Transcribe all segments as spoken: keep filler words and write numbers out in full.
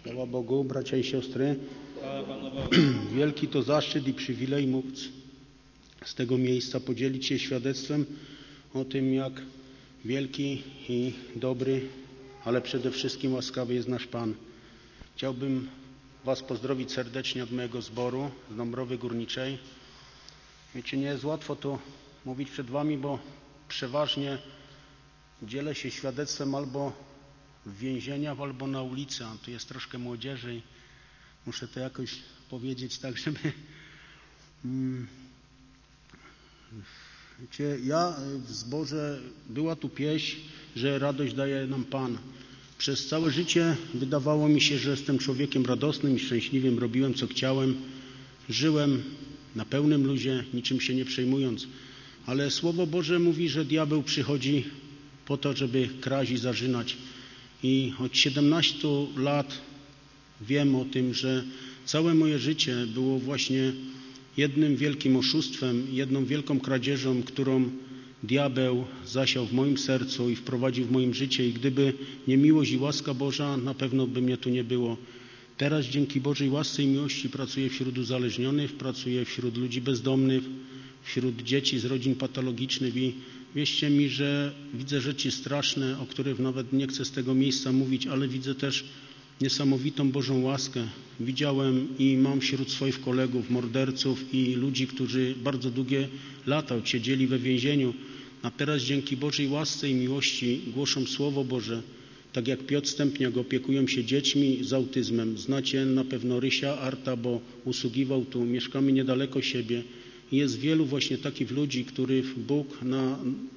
Chwała Bogu, bracia i siostry. Wielki to zaszczyt i przywilej móc z tego miejsca podzielić się świadectwem o tym, jak wielki i dobry, ale przede wszystkim łaskawy jest nasz Pan. Chciałbym Was pozdrowić serdecznie od mojego zboru z Dąbrowy Górniczej. Wiecie, nie jest łatwo to mówić przed Wami, bo przeważnie dzielę się świadectwem albo w więzieniach, albo na ulicy, a tu jest troszkę młodzieży i muszę to jakoś powiedzieć tak, żeby... Hmm, wiecie, ja w zborze, była tu pieśń, że radość daje nam Pan. Przez całe życie wydawało mi się, że jestem człowiekiem radosnym i szczęśliwym, robiłem co chciałem, żyłem na pełnym luzie, niczym się nie przejmując. Ale Słowo Boże mówi, że diabeł przychodzi po to, żeby kraść i zarzynać. I od siedemnastu lat wiem o tym, że całe moje życie było właśnie jednym wielkim oszustwem, jedną wielką kradzieżą, którą diabeł zasiał w moim sercu i wprowadził w moim życie. I gdyby nie miłość i łaska Boża, na pewno by mnie tu nie było. Teraz dzięki Bożej łasce i miłości pracuję wśród uzależnionych, pracuję wśród ludzi bezdomnych, wśród dzieci z rodzin patologicznych i wierzcie mi, że widzę rzeczy straszne, o których nawet nie chcę z tego miejsca mówić, ale widzę też niesamowitą Bożą łaskę. Widziałem i mam wśród swoich kolegów morderców i ludzi, którzy bardzo długie lata odsiedzieli we więzieniu, a teraz dzięki Bożej łasce i miłości głoszą Słowo Boże. Tak jak Piotr Stępniak, opiekują się dziećmi z autyzmem. Znacie na pewno Rysia Arta, bo usługiwał tu, mieszkamy niedaleko siebie. I jest wielu właśnie takich ludzi, których Bóg, na,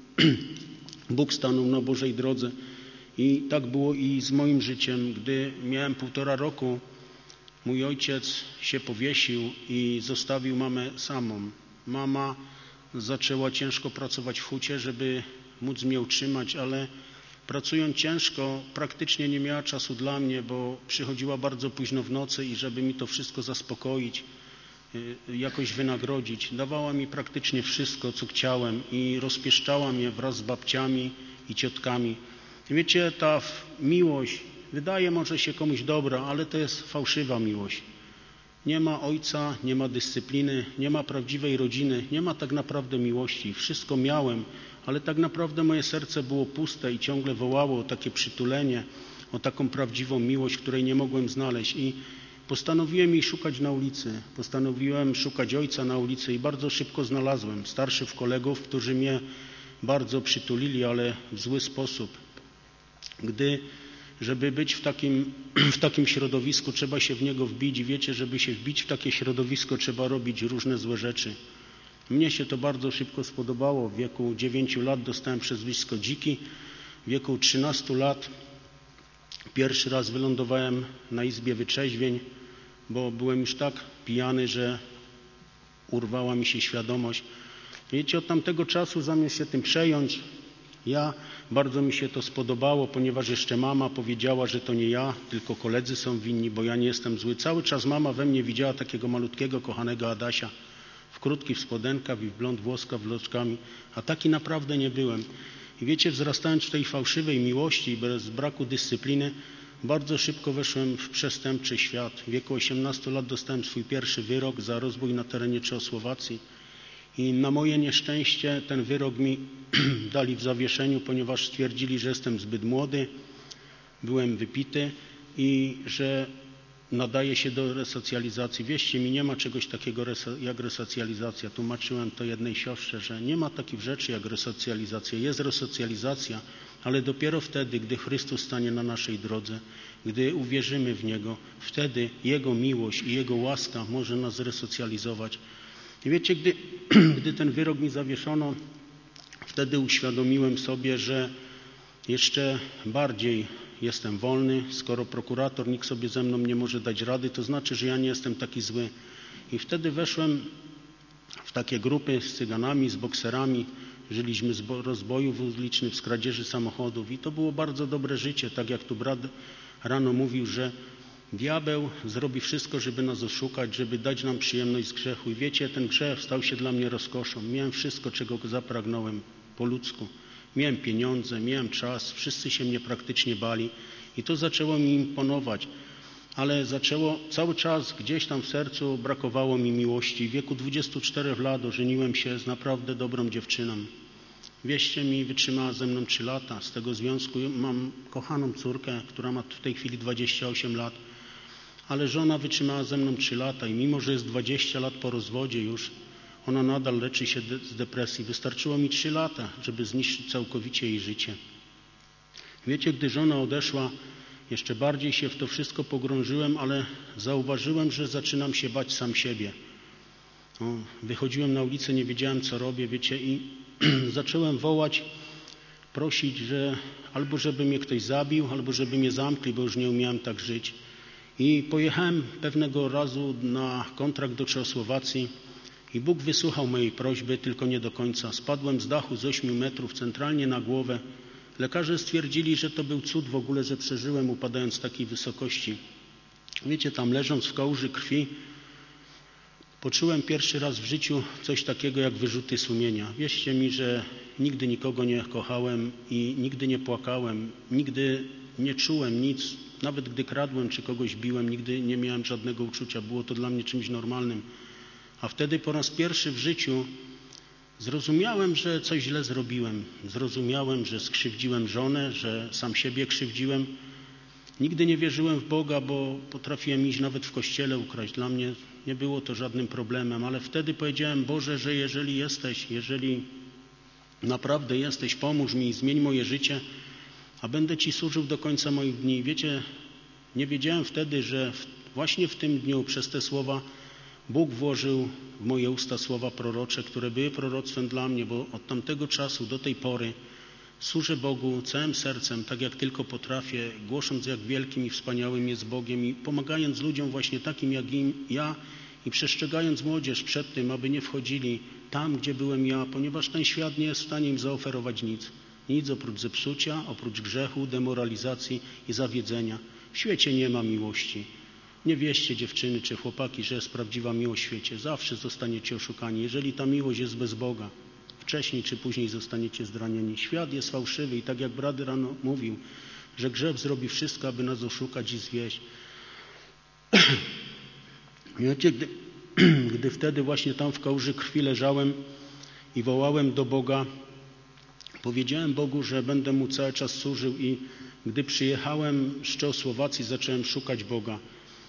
Bóg stanął na Bożej drodze. I tak było i z moim życiem. Gdy miałem półtora roku, mój ojciec się powiesił i zostawił mamę samą. Mama zaczęła ciężko pracować w hucie, żeby móc mnie utrzymać, ale pracując ciężko praktycznie nie miała czasu dla mnie, bo przychodziła bardzo późno w nocy i żeby mi to wszystko zaspokoić, jakoś wynagrodzić, dawała mi praktycznie wszystko, co chciałem i rozpieszczała mnie wraz z babciami i ciotkami. I wiecie, ta miłość wydaje może się komuś dobra, ale to jest fałszywa miłość. Nie ma ojca, nie ma dyscypliny, nie ma prawdziwej rodziny, nie ma tak naprawdę miłości. Wszystko miałem, ale tak naprawdę moje serce było puste i ciągle wołało o takie przytulenie, o taką prawdziwą miłość, której nie mogłem znaleźć. I postanowiłem jej szukać na ulicy. Postanowiłem szukać ojca na ulicy i bardzo szybko znalazłem starszych kolegów, którzy mnie bardzo przytulili, ale w zły sposób. Gdy, żeby być w takim, w takim środowisku, trzeba się w niego wbić i wiecie, żeby się wbić w takie środowisko, trzeba robić różne złe rzeczy. Mnie się to bardzo szybko spodobało. W wieku dziewięciu lat dostałem przezwisko Dziki. W wieku trzynastu lat pierwszy raz wylądowałem na izbie wytrzeźwień, bo byłem już tak pijany, że urwała mi się świadomość. Wiecie, od tamtego czasu zamiast się tym przejąć, ja, bardzo mi się to spodobało, ponieważ jeszcze mama powiedziała, że to nie ja, tylko koledzy są winni, bo ja nie jestem zły. Cały czas mama we mnie widziała takiego malutkiego, kochanego Adasia, w krótkich spodenkach i w blond włoska wloczkami, a taki naprawdę nie byłem. I wiecie, wzrastając w tej fałszywej miłości i bez braku dyscypliny, bardzo szybko weszłem w przestępczy świat. W wieku osiemnastu lat dostałem swój pierwszy wyrok za rozbój na terenie Czechosłowacji. I na moje nieszczęście ten wyrok mi dali w zawieszeniu, ponieważ stwierdzili, że jestem zbyt młody, byłem wypity i że nadaje się do resocjalizacji. Wierzcie mi, nie ma czegoś takiego jak resocjalizacja. Tłumaczyłem to jednej siostrze, że nie ma takich rzeczy jak resocjalizacja. Jest resocjalizacja, ale dopiero wtedy, gdy Chrystus stanie na naszej drodze, gdy uwierzymy w Niego, wtedy Jego miłość i Jego łaska może nas zresocjalizować. I wiecie, gdy, gdy ten wyrok mi zawieszono, wtedy uświadomiłem sobie, że jeszcze bardziej jestem wolny. Skoro prokurator, nikt sobie ze mną nie może dać rady, to znaczy, że ja nie jestem taki zły. I wtedy weszłem w takie grupy z cyganami, z bokserami. Żyliśmy z rozbojów ulicznych, z kradzieży samochodów i to było bardzo dobre życie. Tak jak tu brat rano mówił, że diabeł zrobi wszystko, żeby nas oszukać, żeby dać nam przyjemność z grzechu. I wiecie, ten grzech stał się dla mnie rozkoszą. Miałem wszystko, czego zapragnąłem po ludzku. Miałem pieniądze, miałem czas, wszyscy się mnie praktycznie bali i to zaczęło mi imponować. ale zaczęło cały czas gdzieś tam w sercu brakowało mi miłości. W wieku dwudziestu czterech lat ożeniłem się z naprawdę dobrą dziewczyną. Wieście mi, wytrzymała ze mną trzy lata. Z tego związku mam kochaną córkę, która ma w tej chwili dwadzieścia osiem lat, ale żona wytrzymała ze mną trzy lata i mimo, że jest dwadzieścia lat po rozwodzie już, ona nadal leczy się de- z depresji. Wystarczyło mi trzy lata, żeby zniszczyć całkowicie jej życie. Wiecie, gdy żona odeszła, jeszcze bardziej się w to wszystko pogrążyłem, ale zauważyłem, że zaczynam się bać sam siebie. O, wychodziłem na ulicę, nie wiedziałem, co robię, wiecie, i zacząłem wołać, prosić, że albo żeby mnie ktoś zabił, albo żeby mnie zamkli, bo już nie umiałem tak żyć. I pojechałem pewnego razu na kontrakt do Czechosłowacji i Bóg wysłuchał mojej prośby, tylko nie do końca. Spadłem z dachu z ośmiu metrów centralnie na głowę. Lekarze stwierdzili, że to był cud w ogóle, że przeżyłem upadając z takiej wysokości. Wiecie, tam leżąc w kałuży krwi, poczułem pierwszy raz w życiu coś takiego jak wyrzuty sumienia. Wierzcie mi, że nigdy nikogo nie kochałem i nigdy nie płakałem, nigdy nie czułem nic. Nawet gdy kradłem czy kogoś biłem, nigdy nie miałem żadnego uczucia. Było to dla mnie czymś normalnym. A wtedy po raz pierwszy w życiu zrozumiałem, że coś źle zrobiłem. Zrozumiałem, że skrzywdziłem żonę, że sam siebie krzywdziłem. Nigdy nie wierzyłem w Boga, bo potrafiłem iść nawet w kościele ukraść. Dla mnie nie było to żadnym problemem, ale wtedy powiedziałem: Boże, że jeżeli jesteś, jeżeli naprawdę jesteś, pomóż mi, zmień moje życie, a będę Ci służył do końca moich dni. Wiecie, nie wiedziałem wtedy, że w, właśnie w tym dniu przez te słowa Bóg włożył w moje usta słowa prorocze, które były proroctwem dla mnie, bo od tamtego czasu do tej pory służę Bogu całym sercem, tak jak tylko potrafię, głosząc, jak wielkim i wspaniałym jest Bogiem i pomagając ludziom właśnie takim jak im, ja i przestrzegając młodzież przed tym, aby nie wchodzili tam, gdzie byłem ja, ponieważ ten świat nie jest w stanie im zaoferować nic. Nic oprócz zepsucia, oprócz grzechu, demoralizacji i zawiedzenia. W świecie nie ma miłości. Nie wierzcie, dziewczyny czy chłopaki, że jest prawdziwa miłość w świecie. Zawsze zostaniecie oszukani. Jeżeli ta miłość jest bez Boga, wcześniej czy później zostaniecie zranieni. Świat jest fałszywy i tak jak brat rano mówił, że grzech zrobi wszystko, aby nas oszukać i zwieść. Wiecie, gdy, gdy wtedy właśnie tam w kałuży krwi leżałem i wołałem do Boga, powiedziałem Bogu, że będę Mu cały czas służył i gdy przyjechałem z Czechosłowacji, zacząłem szukać Boga,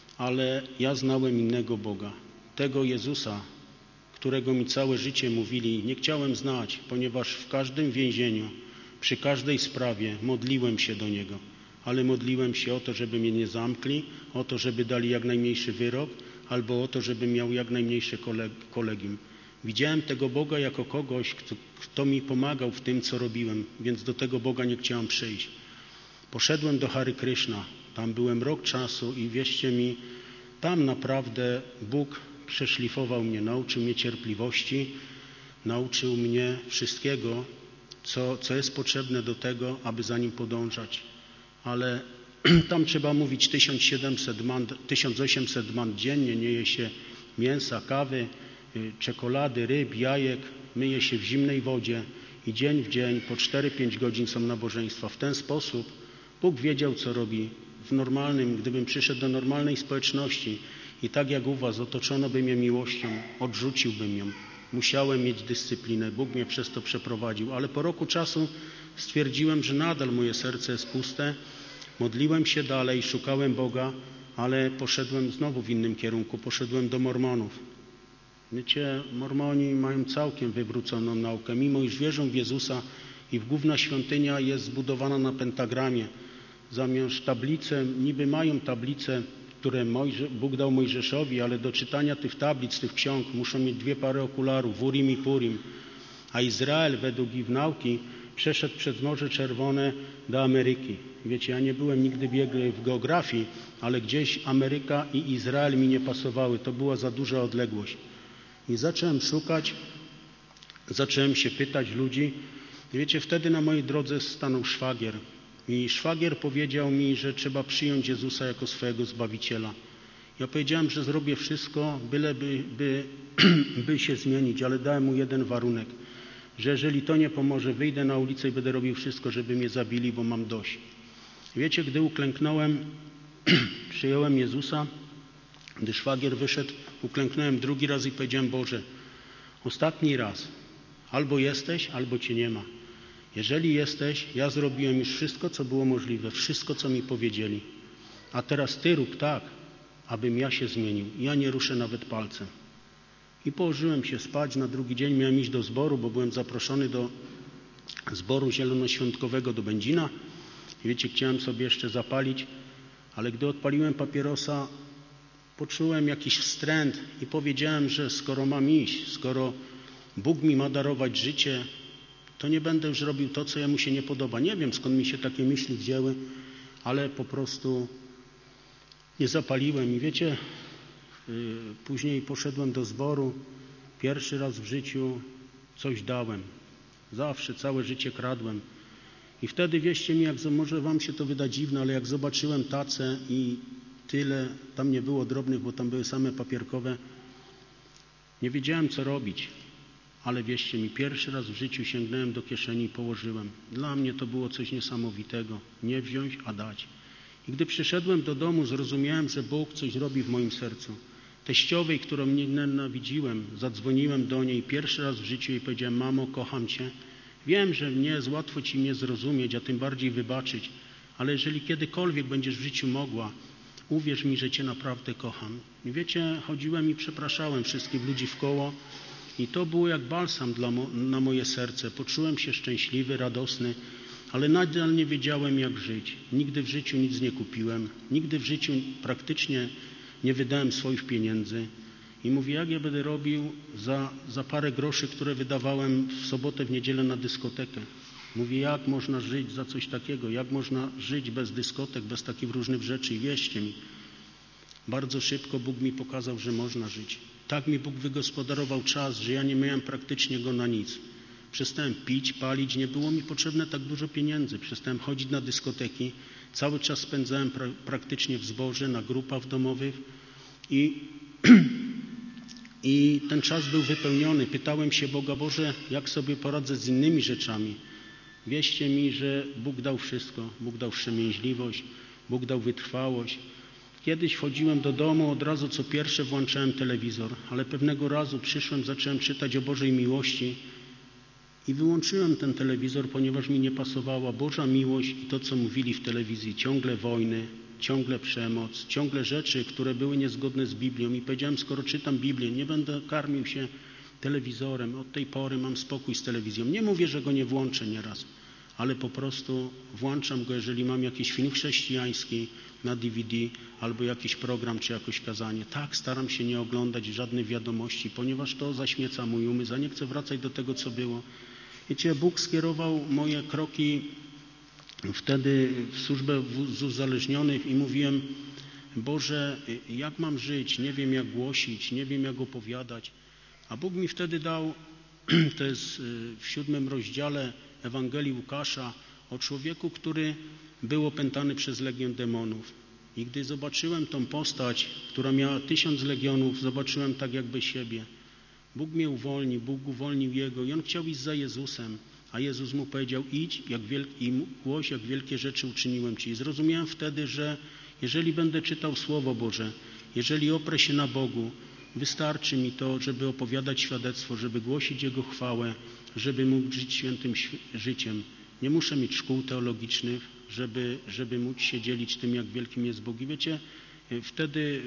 ale ja znałem innego Boga, tego Jezusa, którego mi całe życie mówili, nie chciałem znać, ponieważ w każdym więzieniu, przy każdej sprawie modliłem się do Niego, ale modliłem się o to, żeby mnie nie zamkli, o to, żeby dali jak najmniejszy wyrok, albo o to, żeby miał jak najmniejsze kolegium. Widziałem tego Boga jako kogoś, kto, kto mi pomagał w tym, co robiłem, więc do tego Boga nie chciałem przyjść. Poszedłem do Hare Krishna, tam byłem rok czasu i wierzcie mi, tam naprawdę Bóg przeszlifował mnie, nauczył mnie cierpliwości, nauczył mnie wszystkiego, co, co jest potrzebne do tego, aby za Nim podążać. Ale tam trzeba mówić tysiąc siedemset man, tysiąc osiemset man dziennie, nie je się mięsa, kawy, czekolady, ryb, jajek, myje się w zimnej wodzie i dzień w dzień po cztery pięć godzin są nabożeństwa. W ten sposób Bóg wiedział, co robi. W normalnym, gdybym przyszedł do normalnej społeczności i tak jak u was otoczono by mnie miłością, odrzuciłbym ją. Musiałem mieć dyscyplinę. Bóg mnie przez to przeprowadził. Ale po roku czasu stwierdziłem, że nadal moje serce jest puste. Modliłem się dalej, szukałem Boga, ale poszedłem znowu w innym kierunku. Poszedłem do Mormonów. Wiecie, Mormoni mają całkiem wywróconą naukę. Mimo iż wierzą w Jezusa i w główna świątynia jest zbudowana na pentagramie. Zamiast tablice, niby mają tablice, które Mojże, Bóg dał Mojżeszowi, ale do czytania tych tablic, tych ksiąg muszą mieć dwie pary okularów, Urim i Purim. A Izrael według ich nauki przeszedł przez Morze Czerwone do Ameryki. Wiecie, ja nie byłem nigdy biegły w geografii, ale gdzieś Ameryka i Izrael mi nie pasowały. To była za duża odległość. I zacząłem szukać, zacząłem się pytać ludzi. I wiecie, wtedy na mojej drodze stanął szwagier. I szwagier powiedział mi, że trzeba przyjąć Jezusa jako swojego Zbawiciela. Ja powiedziałem, że zrobię wszystko, byleby by, by się zmienić, ale dałem mu jeden warunek, że jeżeli to nie pomoże, wyjdę na ulicę i będę robił wszystko, żeby mnie zabili, bo mam dość. Wiecie, gdy uklęknąłem, przyjąłem Jezusa, gdy szwagier wyszedł, uklęknąłem drugi raz i powiedziałem: Boże, ostatni raz, albo jesteś, albo Cię nie ma. Jeżeli jesteś, ja zrobiłem już wszystko, co było możliwe, wszystko, co mi powiedzieli. A teraz Ty rób tak, abym ja się zmienił. Ja nie ruszę nawet palcem. I położyłem się spać. Na drugi dzień miałem iść do zboru, bo byłem zaproszony do zboru zielonoświątkowego do Będzina. I wiecie, chciałem sobie jeszcze zapalić, ale gdy odpaliłem papierosa, poczułem jakiś wstręt i powiedziałem, że skoro mam iść, skoro Bóg mi ma darować życie, to nie będę już robił to, co jemu się nie podoba. Nie wiem, skąd mi się takie myśli wzięły, ale po prostu nie zapaliłem. I wiecie, yy, później poszedłem do zboru. Pierwszy raz w życiu coś dałem. Zawsze, całe życie kradłem. I wtedy, wierzcie mi, jak może wam się to wyda dziwne, ale jak zobaczyłem tacę i tyle, tam nie było drobnych, bo tam były same papierkowe, nie wiedziałem, co robić. Ale wierzcie mi, pierwszy raz w życiu sięgnąłem do kieszeni i położyłem. Dla mnie to było coś niesamowitego. Nie wziąć, a dać. I gdy przyszedłem do domu, zrozumiałem, że Bóg coś robi w moim sercu. Teściowej, którą mnie nienawidziłem, zadzwoniłem do niej pierwszy raz w życiu i powiedziałem: mamo, kocham Cię. Wiem, że nie jest łatwo Ci mnie zrozumieć, a tym bardziej wybaczyć, ale jeżeli kiedykolwiek będziesz w życiu mogła, uwierz mi, że Cię naprawdę kocham. I wiecie, chodziłem i przepraszałem wszystkich ludzi wkoło i to było jak balsam dla mo- na moje serce. Poczułem się szczęśliwy, radosny, ale nadal nie wiedziałem, jak żyć. Nigdy w życiu nic nie kupiłem, nigdy w życiu praktycznie nie wydałem swoich pieniędzy. I mówię, jak ja będę robił za, za parę groszy, które wydawałem w sobotę, w niedzielę na dyskotekę. Mówię, jak można żyć za coś takiego, jak można żyć bez dyskotek, bez takich różnych rzeczy. I wierzcie mi, bardzo szybko Bóg mi pokazał, że można żyć. Tak mi Bóg wygospodarował czas, że ja nie miałem praktycznie go na nic. Przestałem pić, palić, nie było mi potrzebne tak dużo pieniędzy. Przestałem chodzić na dyskoteki. Cały czas spędzałem pra- praktycznie w zborze, na grupach domowych i I ten czas był wypełniony. Pytałem się Boga: Boże, jak sobie poradzę z innymi rzeczami? Wierzcie mi, że Bóg dał wszystko. Bóg dał wstrzemięźliwość, Bóg dał wytrwałość. Kiedyś wchodziłem do domu, od razu co pierwsze włączałem telewizor, ale pewnego razu przyszłem, zacząłem czytać o Bożej miłości i wyłączyłem ten telewizor, ponieważ mi nie pasowała Boża miłość i to, co mówili w telewizji. Ciągle wojny, ciągle przemoc, ciągle rzeczy, które były niezgodne z Biblią. I powiedziałem, skoro czytam Biblię, nie będę karmił się telewizorem. Od tej pory mam spokój z telewizją. Nie mówię, że go nie włączę nieraz, ale po prostu włączam go, jeżeli mam jakiś film chrześcijański na D V D albo jakiś program czy jakoś kazanie. Tak, staram się nie oglądać żadnych wiadomości, ponieważ to zaśmieca mój umysł, a nie chcę wracać do tego, co było. Wiecie, Bóg skierował moje kroki wtedy w służbę z uzależnionych i mówiłem: Boże, jak mam żyć? Nie wiem, jak głosić, nie wiem, jak opowiadać. A Bóg mi wtedy dał, to jest w siódmym rozdziale Ewangelii Łukasza, o człowieku, który był opętany przez legion demonów. I gdy zobaczyłem tą postać, która miała tysiąc legionów, zobaczyłem tak jakby siebie. Bóg mnie uwolnił, Bóg uwolnił jego i on chciał iść za Jezusem. A Jezus mu powiedział: idź jak wielki, i głoś, jak wielkie rzeczy uczyniłem Ci. I zrozumiałem wtedy, że jeżeli będę czytał Słowo Boże, jeżeli oprę się na Bogu, wystarczy mi to, żeby opowiadać świadectwo, żeby głosić Jego chwałę, żeby mógł żyć świętym życiem. Nie muszę mieć szkół teologicznych, żeby, żeby móc się dzielić tym, jak wielkim jest Bóg. I wiecie, wtedy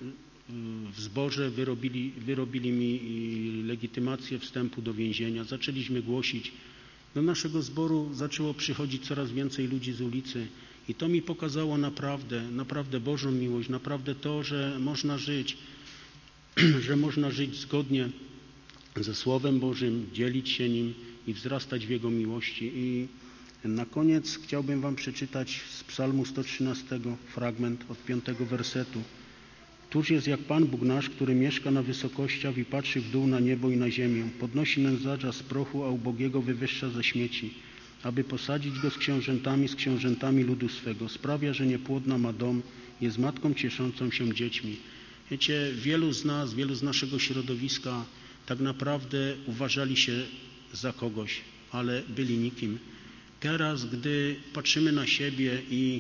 w zborze wyrobili, wyrobili mi legitymację wstępu do więzienia. Zaczęliśmy głosić. Do naszego zboru zaczęło przychodzić coraz więcej ludzi z ulicy i to mi pokazało naprawdę, naprawdę Bożą miłość, naprawdę to, że można żyć, że można żyć zgodnie ze Słowem Bożym, dzielić się nim i wzrastać w Jego miłości. I na koniec chciałbym wam przeczytać z Psalmu sto trzynastego fragment od piątego wersetu. Któż jest jak Pan Bóg nasz, który mieszka na wysokościach i patrzy w dół na niebo i na ziemię. Podnosi nędzarza z prochu, a ubogiego wywyższa ze śmieci, aby posadzić go z książętami, z książętami ludu swego. Sprawia, że niepłodna ma dom, jest matką cieszącą się dziećmi. Wiecie, wielu z nas, wielu z naszego środowiska tak naprawdę uważali się za kogoś, ale byli nikim. Teraz, gdy patrzymy na siebie i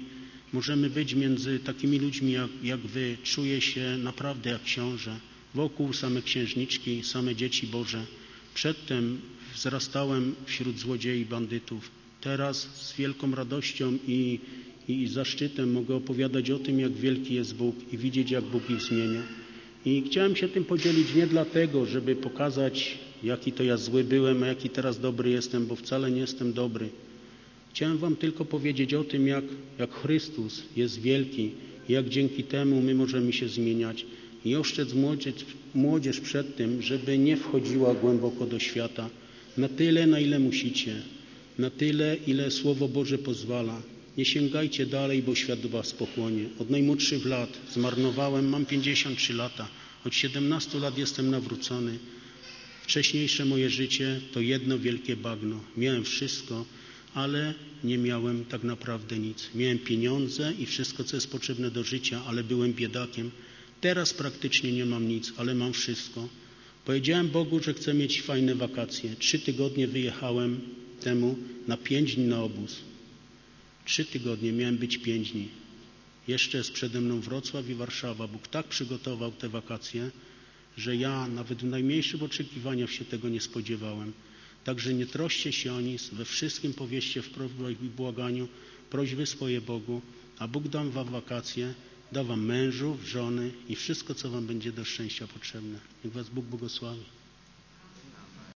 możemy być między takimi ludźmi jak, jak wy. Czuję się naprawdę jak książę. Wokół same księżniczki, same dzieci Boże. Przedtem wzrastałem wśród złodziei i bandytów. Teraz z wielką radością i, i zaszczytem mogę opowiadać o tym, jak wielki jest Bóg i widzieć, jak Bóg ich zmienia. I chciałem się tym podzielić nie dlatego, żeby pokazać, jaki to ja zły byłem, a jaki teraz dobry jestem, bo wcale nie jestem dobry. Chciałem wam tylko powiedzieć o tym, jak, jak Chrystus jest wielki i jak dzięki temu my możemy się zmieniać. I oszczędź młodzież, młodzież przed tym, żeby nie wchodziła głęboko do świata. Na tyle, na ile musicie. Na tyle, ile Słowo Boże pozwala. Nie sięgajcie dalej, bo świat was pochłonie. Od najmłodszych lat zmarnowałem, mam pięćdziesiąt trzy lata. Od siedemnastu lat jestem nawrócony. Wcześniejsze moje życie to jedno wielkie bagno. Miałem wszystko, ale nie miałem tak naprawdę nic. Miałem pieniądze i wszystko, co jest potrzebne do życia, ale byłem biedakiem. Teraz praktycznie nie mam nic, ale mam wszystko. Powiedziałem Bogu, że chcę mieć fajne wakacje. Trzy tygodnie wyjechałem temu na pięć dni na obóz. Trzy tygodnie, miałem być pięć dni. Jeszcze jest przede mną Wrocław i Warszawa. Bóg tak przygotował te wakacje, że ja nawet w najmniejszych oczekiwaniach się tego nie spodziewałem. Także nie troszcie się o nic, we wszystkim powieście w prośbach i błaganiu prośby swoje Bogu, a Bóg da wam wakacje, da wam mężów, żony i wszystko, co wam będzie do szczęścia potrzebne. Niech was Bóg błogosławi.